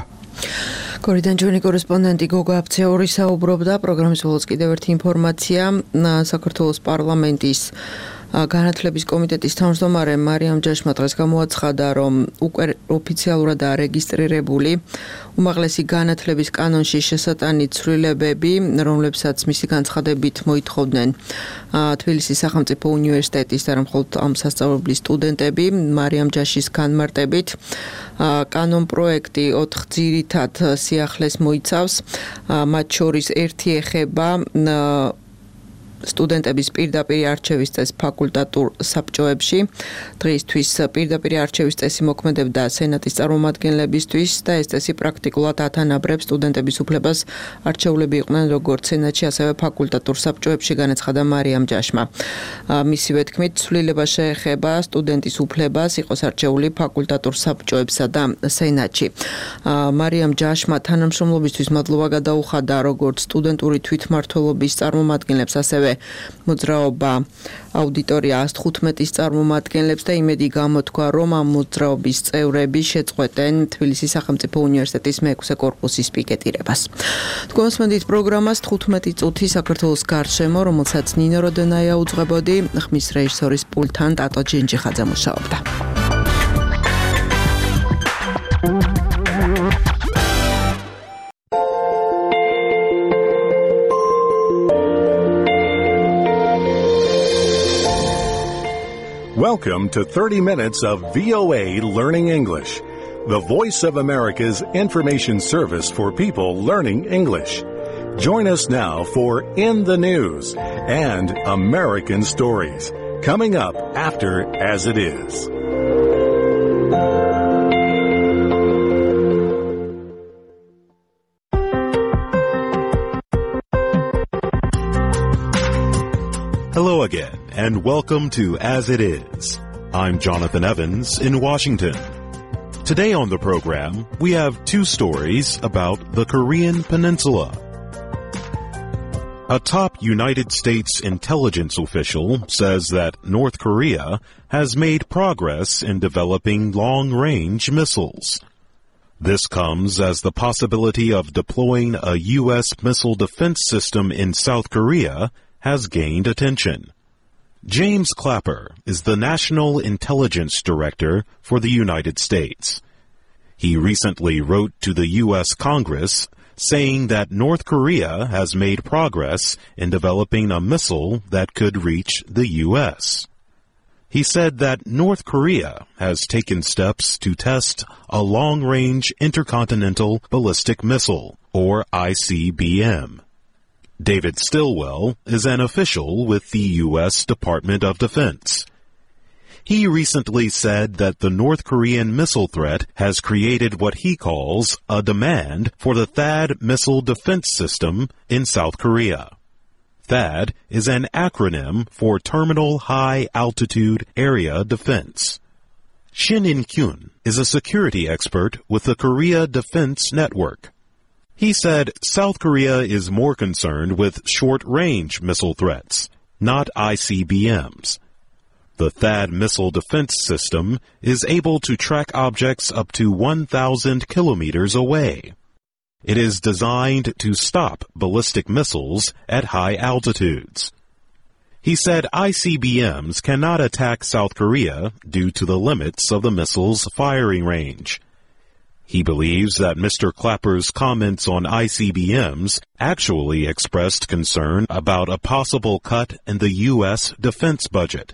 გორიდან ჩვენი კორესპონდენტი გოგა აფციაური საუბრობდა. პროგრამის ბოლოს კიდევ ერთი ინფორმაცია. საქართველოს პარლამენტის განათლების კომიტეტის თავმჯდომარე მარიამ ჯაშმა დღეს გამოაცხადა, რომ უკვე ოფიციალურადაა რეგისტრირებული უმაღლესი განათლების კანონში შესატანი ცვლილებები, რომლებსაც მისი განცხადებით მოითხოვდნენ თბილისის სახელმწიფო უნივერსიტეტის და მხოლოდ ამ სასწავლებლის სტუდენტები. მარიამ ჯაშის განმარტებით კანონ პროექტი 4 ძირითად სიახლეს მოიცავს, მათ შორის ერთი ეხება სტუდენტების პირდაპირ არჩევის წესს ფაკულტატურ საბჭოებში. დღეისთვის პირდაპირ არჩევის წესი მოქმედებდა სენატის წარმომადგენლებისთვის და ეს წესი პრაქტიკულად ათანაბრებს სტუდენტების უფლებას არჩეულები იყვნენ როგორც სენატში, ასევე ფაკულტატურ საბჭოებში, განაცხადა მარიამ ჯაშმა. მისივე თქმით, ცვლილება შეეხება სტუდენტის უფლებას იყოს არჩეული ფაკულტატურ საბჭოებსა და სენატში. მარიამ ჯაშმა თანამშრომლობისთვის მადლობა გადაუხადა როგორც სტუდენტური თვითმმართველობის წარმომადგენლებს, ასევე მოძრაობა აუდიტორია 115-ის წარმომადგენლებს და იმედი გამოთქვა, რომ ამ მოძრაობის წევრები შეწყვეტენ თბილისის სახელმწიფო უნივერსიტეტის მე-6 კორპუსის პიკეტირებას. თქვენსმენდით პროგრამას 15 წუთი საქართველოს გარშემო, რომელსაც ნინო როდენაია უძღვებოდი, ხმის რეჟისორის პულტთან ტატო ჯინჯიხაძე მუშაობდა. Welcome to 30 minutes of VOA Learning English, the voice of America's information service for people learning English. Join us now for In the News and American Stories, coming up after As It Is. Hello again, and welcome to As It Is. I'm Jonathan Evans in Washington. Today on the program, we have two stories about the Korean Peninsula. A top United States intelligence official says that North Korea has made progress in developing long-range missiles. This comes as the possibility of deploying a U.S. missile defense system in South Korea has gained attention. James Clapper is the National Intelligence Director for the United States. He recently wrote to the U.S. Congress saying that North Korea has made progress in developing a missile that could reach the U.S. He said that North Korea has taken steps to test a long-range intercontinental ballistic missile, or ICBM. David Stilwell is an official with the U.S. Department of Defense. He recently said that the North Korean missile threat has created what he calls a demand for the THAAD missile defense system in South Korea. THAAD is an acronym for Terminal High Altitude Area Defense. Shin In-kyun is a security expert with the Korea Defense Network. He said South Korea is more concerned with short-range missile threats, not ICBMs. The THAAD missile defense system is able to track objects up to 1,000 kilometers away. It is designed to stop ballistic missiles at high altitudes. He said ICBMs cannot attack South Korea due to the limits of the missile's firing range. He believes that Mr. Clapper's comments on ICBMs actually expressed concern about a possible cut in the U.S. defense budget.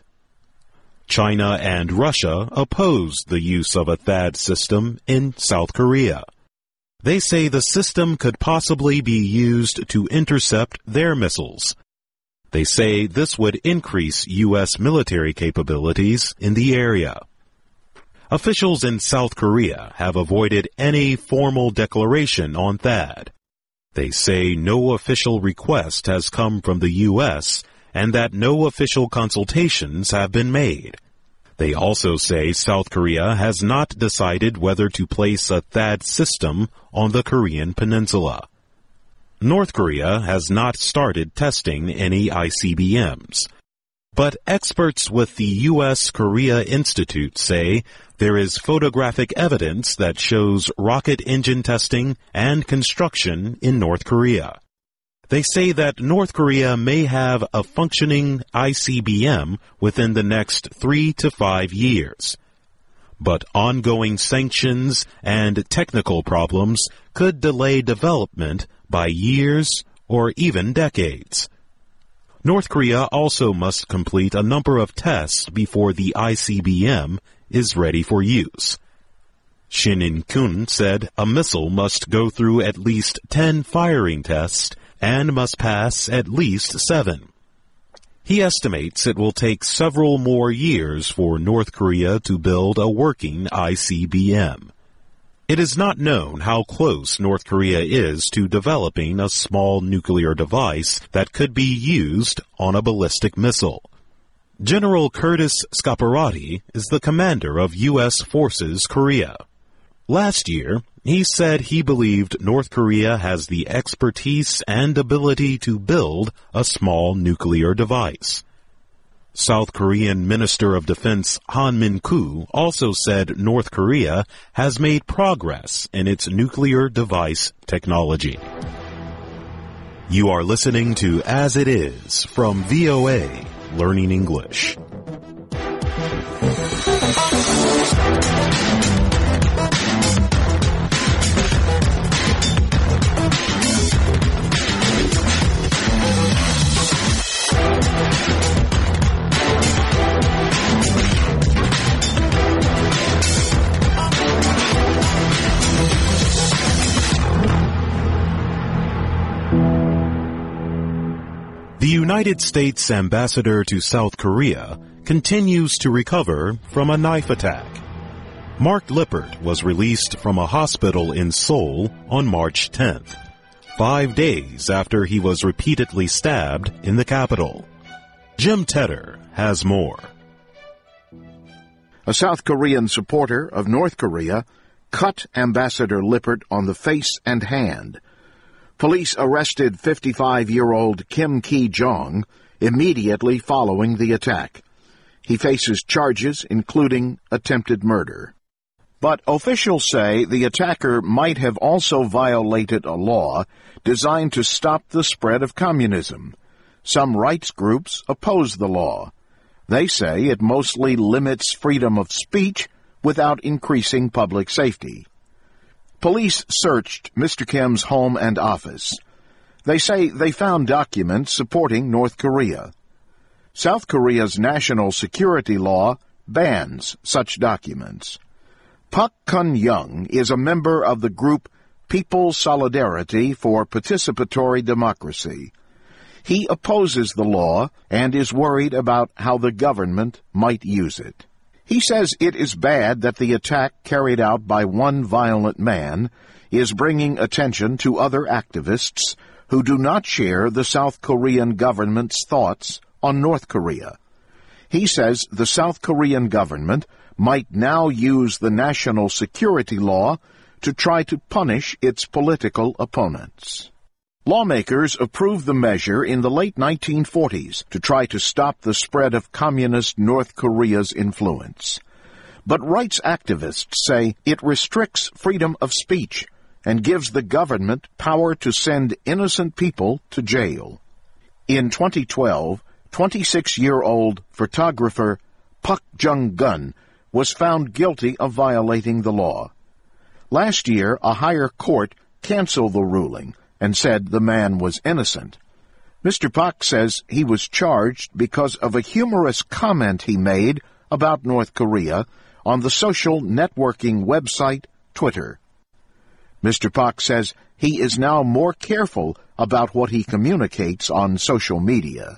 China and Russia oppose the use of a THAAD system in South Korea. They say the system could possibly be used to intercept their missiles. They say this would increase U.S. military capabilities in the area. Officials in South Korea have avoided any formal declaration on THAAD. They say no official request has come from the U.S. and that no official consultations have been made. They also say South Korea has not decided whether to place a THAAD system on the Korean Peninsula. North Korea has not started testing any ICBMs. But experts with the U.S. Korea Institute say there is photographic evidence that shows rocket engine testing and construction in North Korea. They say that North Korea may have a functioning ICBM within the next 3 to 5 years. But ongoing sanctions and technical problems could delay development by years or even decades. North Korea also must complete a number of tests before the ICBM is ready for use. Shin In-kyun said a missile must go through at least 10 firing tests and must pass at least 7. He estimates it will take several more years for North Korea to build a working ICBM. It is not known how close North Korea is to developing a small nuclear device that could be used on a ballistic missile. General Curtis Scaparrotti is the commander of U.S. Forces Korea. Last year, he said he believed North Korea has the expertise and ability to build a small nuclear device. South Korean Minister of Defense Han Min-koo also said North Korea has made progress in its nuclear device technology. You are listening to As It Is from VOA, Learning English. The United States ambassador to South Korea continues to recover from a knife attack. Mark Lippert was released from a hospital in Seoul on March 10th, 5 days after he was repeatedly stabbed in the capital. Jim Tedder has more. A South Korean supporter of North Korea cut Ambassador Lippert on the face and hand. Police arrested 55-year-old Kim Ki-jong immediately following the attack. He faces charges including attempted murder. But officials say the attacker might have also violated a law designed to stop the spread of communism. Some rights groups oppose the law. They say it mostly limits freedom of speech without increasing public safety. Police searched Mr. Kim's home and office. They say they found documents supporting North Korea. South Korea's national security law bans such documents. Park Kun-young is a member of the group People's Solidarity for Participatory Democracy. He opposes the law and is worried about how the government might use it. He says it is bad that the attack carried out by one violent man is bringing attention to other activists who do not share the South Korean government's thoughts on North Korea. He says the South Korean government might now use the national security law to try to punish its political opponents. Lawmakers approved the measure in the late 1940s to try to stop the spread of communist North Korea's influence. But rights activists say it restricts freedom of speech and gives the government power to send innocent people to jail. In 2012, 26-year-old photographer Park Jung-gun was found guilty of violating the law. Last year, a higher court canceled the ruling and said the man was innocent. Mr. Park says he was charged because of a humorous comment he made about North Korea on the social networking website Twitter. Mr. Park says he is now more careful about what he communicates on social media.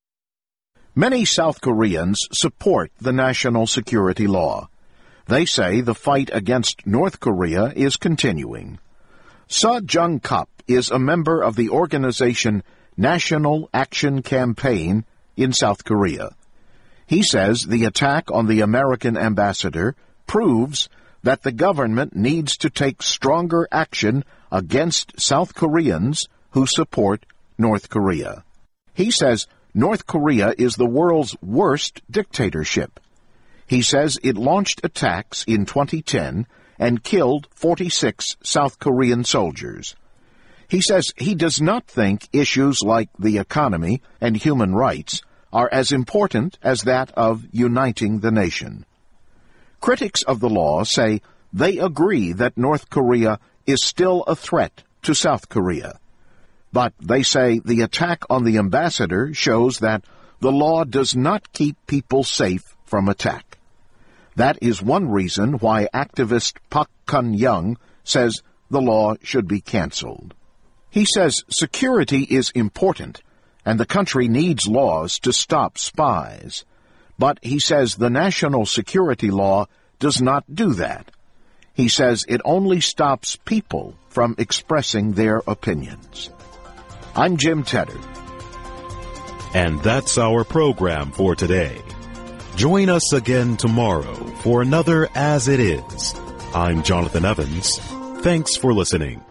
Many South Koreans support the national security law. They say the fight against North Korea is continuing. Seo Jung-kap is a member of the organization National Action Campaign in South Korea. He says the attack on the American ambassador proves that the government needs to take stronger action against South Koreans who support North Korea. He says North Korea is the world's worst dictatorship. He says it launched attacks in 2010 and killed 46 South Korean soldiers. He says he does not think issues like the economy and human rights are as important as that of uniting the nation. Critics of the law say they agree that North Korea is still a threat to South Korea. But they say the attack on the ambassador shows that the law does not keep people safe from attack. That is one reason why activist Park Kun-young says the law should be canceled. He says security is important, and the country needs laws to stop spies. But he says the national security law does not do that. He says it only stops people from expressing their opinions. I'm Jim Tedder. And that's our program for today. Join us again tomorrow for another As It Is. I'm Jonathan Evans. Thanks for listening.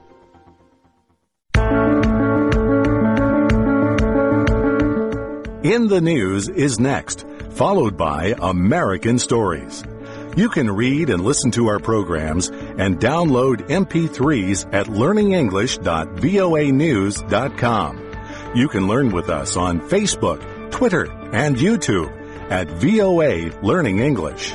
In the News is next, followed by American Stories. You can read and listen to our programs and download MP3s at learningenglish.voanews.com. You can learn with us on Facebook, Twitter, and YouTube at VOA Learning English.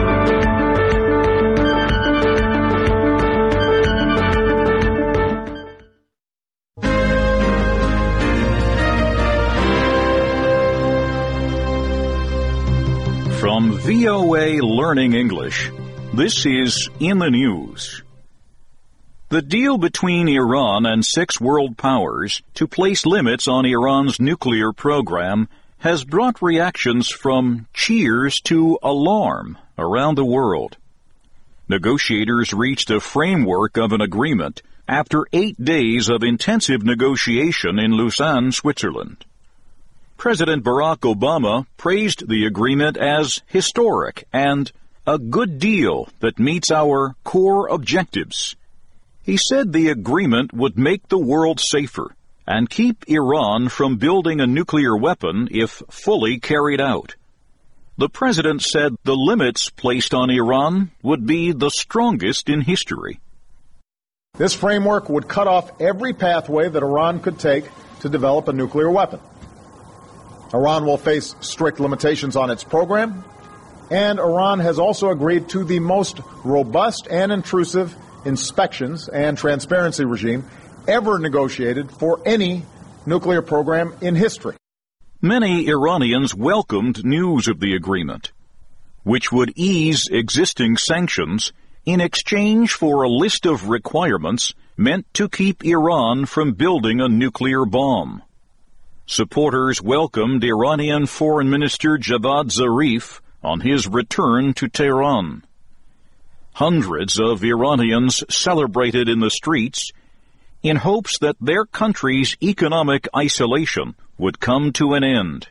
From VOA Learning English, this is In the News. The deal between Iran and 6 world powers to place limits on Iran's nuclear program has brought reactions from cheers to alarm around the world. Negotiators reached a framework of an agreement after 8 days of intensive negotiation in Lausanne, Switzerland. President Barack Obama praised the agreement as historic and a good deal that meets our core objectives. He said the agreement would make the world safer and keep Iran from building a nuclear weapon if fully carried out. The president said the limits placed on Iran would be the strongest in history. This framework would cut off every pathway that Iran could take to develop a nuclear weapon. Iran will face strict limitations on its program, and Iran has also agreed to the most robust and intrusive inspections and transparency regime ever negotiated for any nuclear program in history. Many Iranians welcomed news of the agreement, which would ease existing sanctions in exchange for a list of requirements meant to keep Iran from building a nuclear bomb. Supporters welcomed Iranian Foreign Minister Javad Zarif on his return to Tehran. Hundreds of Iranians celebrated in the streets in hopes that their country's economic isolation would come to an end.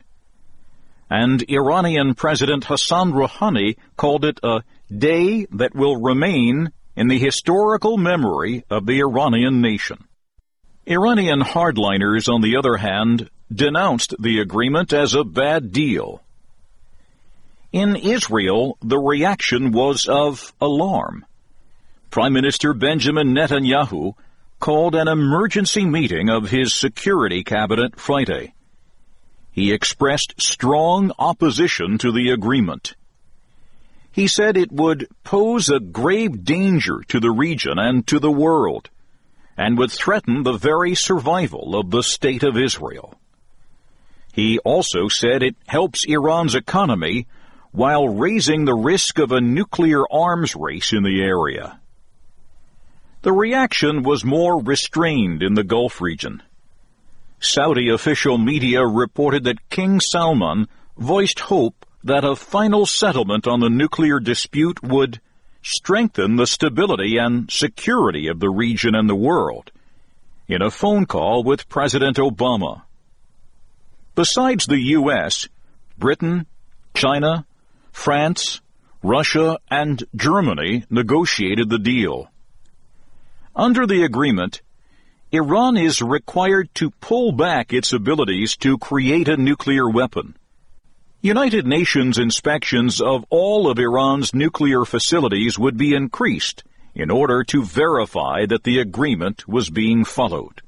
And Iranian President Hassan Rouhani called it a day that will remain in the historical memory of the Iranian nation. Iranian hardliners, on the other hand, denounced the agreement as a bad deal. In Israel, the reaction was of alarm. Prime Minister Benjamin Netanyahu called an emergency meeting of his security cabinet Friday. He expressed strong opposition to the agreement. He said it would pose a grave danger to the region and to the world, and would threaten the very survival of the State of Israel. He also said it helps Iran's economy while raising the risk of a nuclear arms race in the area. The reaction was more restrained in the Gulf region. Saudi official media reported that King Salman voiced hope that a final settlement on the nuclear dispute would strengthen the stability and security of the region and the world in a phone call with President Obama. Besides the U.S., Britain, China, France, Russia, and Germany negotiated the deal. Under the agreement, Iran is required to pull back its abilities to create a nuclear weapon. United Nations inspections of all of Iran's nuclear facilities would be increased in order to verify that the agreement was being followed.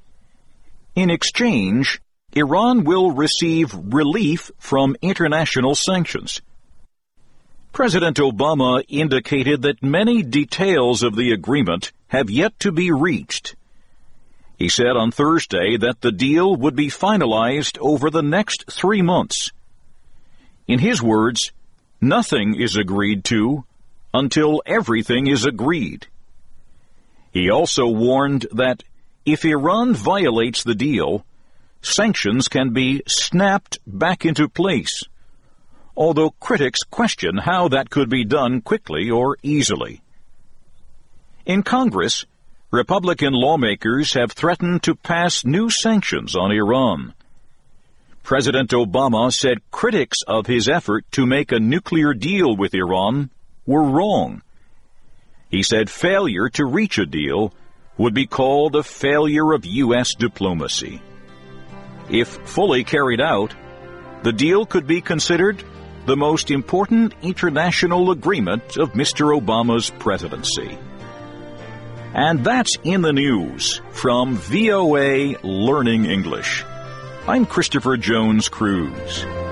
In exchange, Iran will receive relief from international sanctions. President Obama indicated that many details of the agreement have yet to be reached. He said on Thursday that the deal would be finalized over the next 3 months. In his words, nothing is agreed to until everything is agreed. He also warned that if Iran violates the deal, sanctions can be snapped back into place, although critics question how that could be done quickly or easily. In Congress, Republican lawmakers have threatened to pass new sanctions on Iran. President Obama said critics of his effort to make a nuclear deal with Iran were wrong. He said failure to reach a deal would be called a failure of U.S. diplomacy. If fully carried out, the deal could be considered the most important international agreement of Mr. Obama's presidency. And that's in the news from VOA Learning English. I'm Christopher Jones Cruz.